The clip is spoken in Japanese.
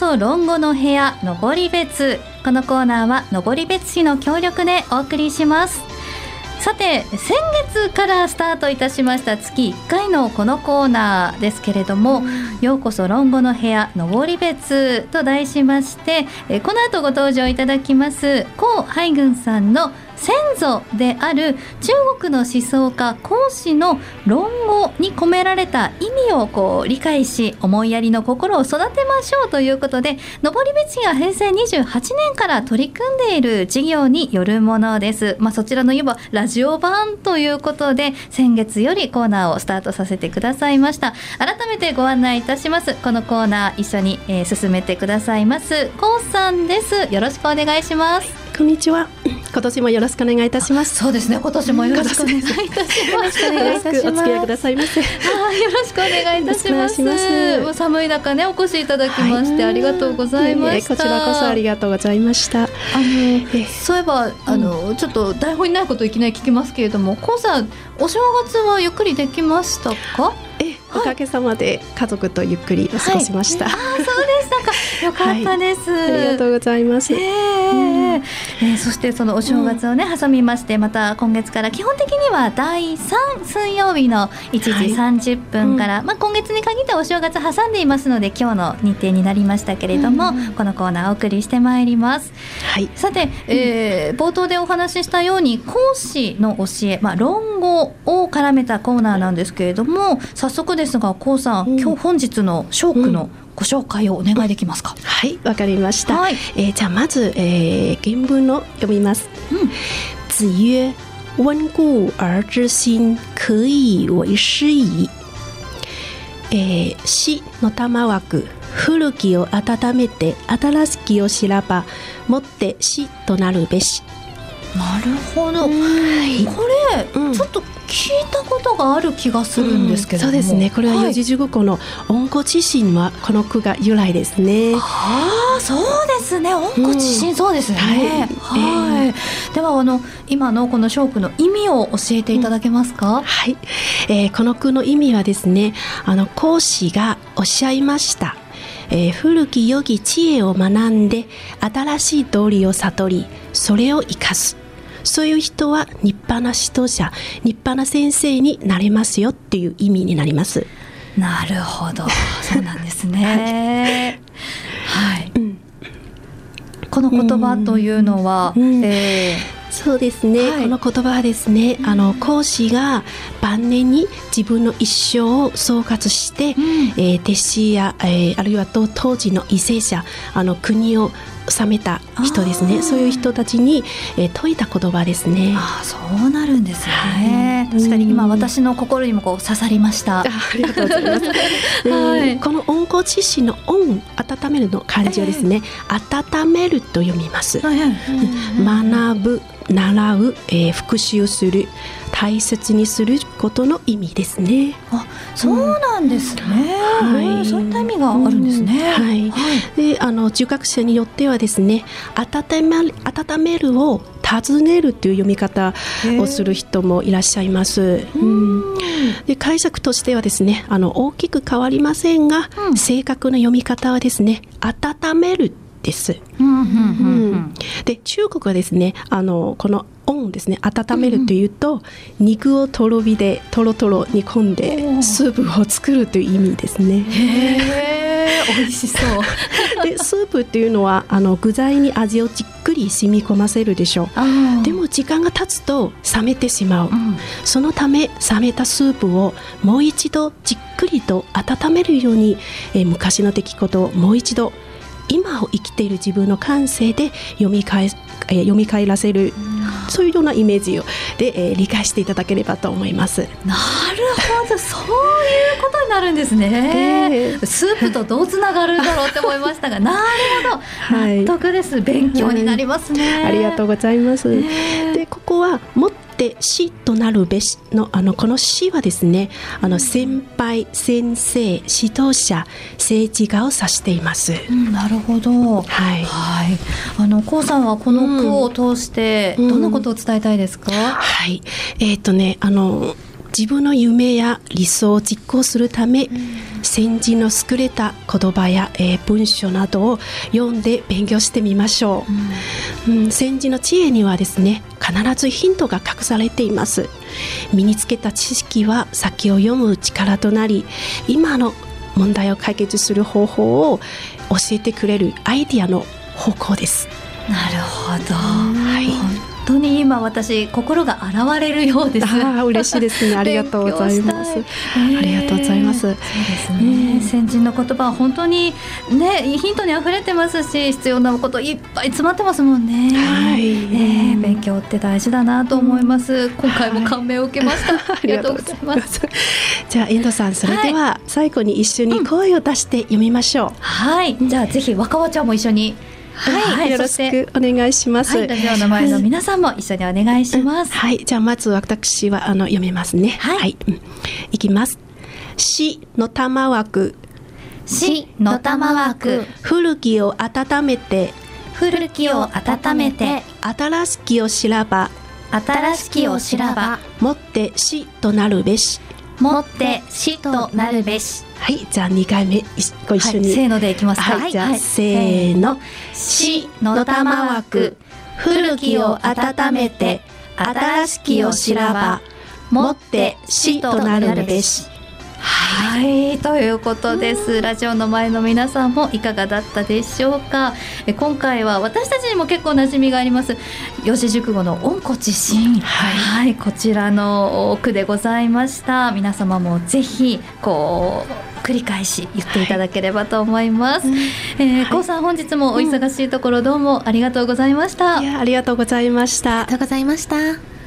そ論語の部屋登別。このコーナーは登別市の協力でお送りします。さて、先月からスタートいたしました月1回のこのコーナーですけれども、ようこそ論語の部屋登別と題しまして、この後ご登場いただきます高海軍さんの先祖である中国の思想家孔子の論語に込められた意味を理解し、思いやりの心を育てましょうということで、登別市が平成28年から取り組んでいる事業によるものです。そちらのいわばラジオ版ということで、先月よりコーナーをスタートさせてくださいました。改めてご案内いたします。このコーナー一緒に、進めてくださいます孔さんです。よろしくお願いします。 こんにちは。今年もよろしくお願いいたします。 そうですね、今年もよろしくお願いいたします。 よろしくお付き合いくださいませ。 よろしくお願いいたします。もう寒い中ね、お越しいただきまして、ありがとうございました。 こちらこそありがとうございました。 そういえばちょっと台本にないことをいきなり聞きますけれども、孔さん、お正月はゆっくりできましたか？ おかげさまで家族とゆっくり過ごしました。 そうでしたか。よかったです、 ありがとうございます。 そしてそのお正月をね、挟みまして、また今月から基本的には第3水曜日の1時30分から、今月に限ってお正月挟んでいますので、今日の日程になりましたけれども、このコーナーをお送りしてまいります。さて、冒頭でお話ししたように孔子の教え、論語を絡めたコーナーなんですけれども、早速ですが孔さん、今日本日のショークのご紹介をお願いできますか？ はい、わかりました。じゃあまず、原文を読みます。子曰、温故而知新、可以為師矣。死の玉枠、古きを温めて新しきを知らば、もって死となるべし。 なるほど。これ、ちょっと聞いたことがある気がするんですけれども、 そうですね、これは四字熟語の温故知新はこの句が由来ですね。 そうですね、温故知新、そうですね。では今のこのショークの意味を教えていただけますか？ この句の意味はですね、孔子がおっしゃいました。古き良き知恵を学んで新しい道理を悟り、それを生かす。そういう人は立派な指導者、立派な先生になれますよっていう意味になります。 なるほど、そうなんですね。この言葉というのは、 そうですね、この言葉はですね、孔子が晩年に自分の一生を総括して、弟子や、あるいは当時の為政者、国を治めた人ですね、そういう人たちに、説いた言葉ですね。 そうなるんですね。確かに今私の心にも刺さりました。 ありがとうございます。この温故知新の温、温めるの漢字をですね、温めると読みます。学ぶ、習う、復習する、大切にすることの意味ですね。 そうなんですね。そういった意味があるんですね。 で、儒学者によってはですね、温めるを尋ねるという読み方をする人もいらっしゃいます。で、解釈としてはですね、大きく変わりませんが、正確な読み方はですね、温めるです。で、中国はですね、この温ですね、温めるというと、肉をとろ火でとろとろ煮込んでスープを作るという意味ですね。 美味しそうで、スープっていうのは具材に味をじっくり染み込ませるでしょう。でも時間が経つと冷めてしまう。そのため冷めたスープをもう一度じっくりと温めるように、昔の出来事をもう一度今を生きている自分の感性で読み返らせる、そういうようなイメージで、理解していただければと思います。 なるほど、そういうことになるんですね。スープとどうつながるんだろうって思いましたが、なるほど、納得です。勉強になりますね。 ありがとうございます。で、ここはもっで師となるべしのこの師はですね、先輩、先生、指導者、政治家を指しています。 なるほど。孔さんはこの句を通してどんなことを伝えたいですか？ 自分の夢や理想を実行するため、先人の優れた言葉や、文章などを読んで勉強してみましょう。先人の知恵にはですね、必ずヒントが隠されています。身につけた知識は先を読む力となり、今の問題を解決する方法を教えてくれるアイディアの方向です。 なるほど、はい、本当に今私心が洗われるようです。 嬉しいですね。ありがとうございます。ありがとうございます。そうですね、先人の言葉は本当にね、ヒントにあふれてますし、必要なこといっぱい詰まってますもんね。はい、勉強って大事だなと思います。今回も感銘を受けました。ありがとうございます。 じゃあ遠藤さん、それでは最後に一緒に声を出して読みましょう。 はい、じゃあぜひ若葉ちゃんも一緒に、 はい、よろしくお願いします。 はい、ラジオの前の皆さんも一緒にお願いします。 はい、じゃあまず私は読めますね。はい、いきます。死の玉枠、 死の玉枠、 古きを温めて、 古きを温めて、 新しきを知らば、 新しきを知らば、 もって死となるべし、 もって死となるべし。 はい、じゃあ2回目ご一緒に、 せーのでいきます。 はい、じゃあせーの。 死の玉枠、古きを温めて、新しきを知らば、もって死となるべし。はい、ということです。ラジオの前の皆さんもいかがだったでしょうか。今回は私たちにも結構馴染みがあります四字熟語の温故知新、はい、こちらの句でございました。皆様もぜひ繰り返し言っていただければと思います。こうさん、本日もお忙しいところどうもありがとうございました。 いや、ありがとうございました。 ありがとうございました。